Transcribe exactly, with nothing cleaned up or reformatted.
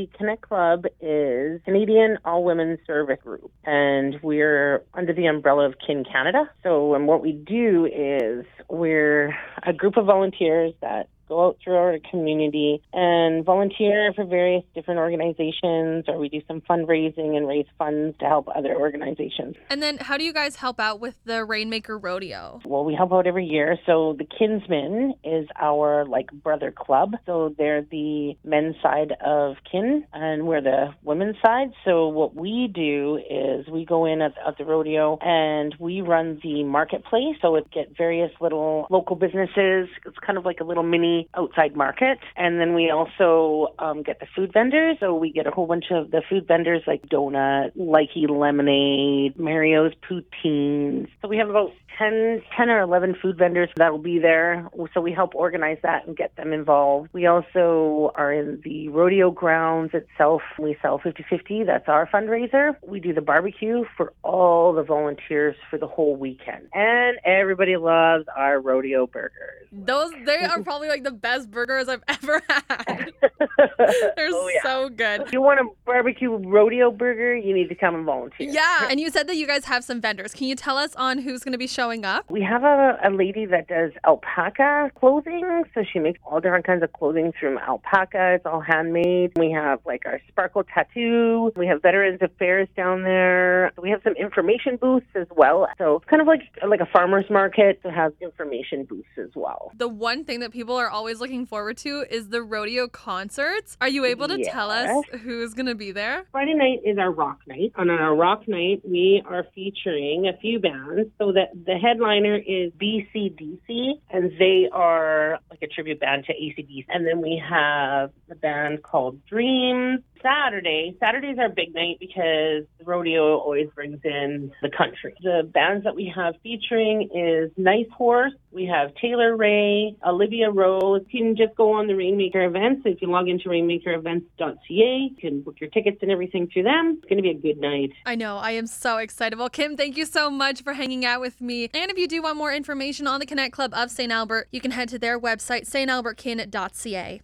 the Connect Club is Canadian All-Women Service Group, and we're under the umbrella of Kin Canada. So and what we do is we're a group of volunteers that go out through our community and volunteer for various different organizations, or we do some fundraising and raise funds to help other organizations. And then how do you guys help out with the Rainmaker Rodeo? Well, we help out every year. So the Kinsmen is our like brother club. So they're the men's side of Kin and we're the women's side. So what we do is we go in at, at the rodeo and we run the marketplace. So it get various little local businesses. It's kind of like a little mini outside market. And then we also um, get the food vendors. So we get a whole bunch of the food vendors like Donut, Likey Lemonade, Mario's Poutines. So we have about ten, ten or eleven food vendors that will be there. So we help organize that and get them involved. We also are in the rodeo grounds itself. We sell fifty-fifty. That's our fundraiser. We do the barbecue for all the volunteers for the whole weekend. And everybody loves our rodeo burgers. Those, they are probably like the best burgers I've ever had. They're Oh, yeah. so good. If you want a barbecue rodeo burger, you need to come and volunteer. Yeah, and you said that you guys have some vendors. Can you tell us on who's going to be showing up? We have a, a lady that does alpaca clothing. So she makes all different kinds of clothing from alpaca. It's all handmade. We have like our sparkle tattoo. We have Veterans Affairs down there. We have some information booths as well. So it's kind of like like a farmer's market that has information booths as well. The one thing that people are always looking forward to is the rodeo concerts. Are you able to Yes. tell us who's going to be there? Friday night is our rock night. On our rock night, we are featuring a few bands. So that the headliner is B C D C, and they are like a tribute band to A C D C. And then we have a band called Dreams. Saturday. Saturday's our big night because the rodeo always brings in the country. The bands that we have featuring is Nice Horse. We have Taylor Ray, Olivia Rose. You can just go on the Rainmaker events. If you log into rainmaker events dot c a, you can book your tickets and everything through them. It's going to be a good night. I know. I am so excited. Well, Kim, thank you so much for hanging out with me. And if you do want more information on the Connect Club of Saint Albert, you can head to their website, saint albert kin dot c a.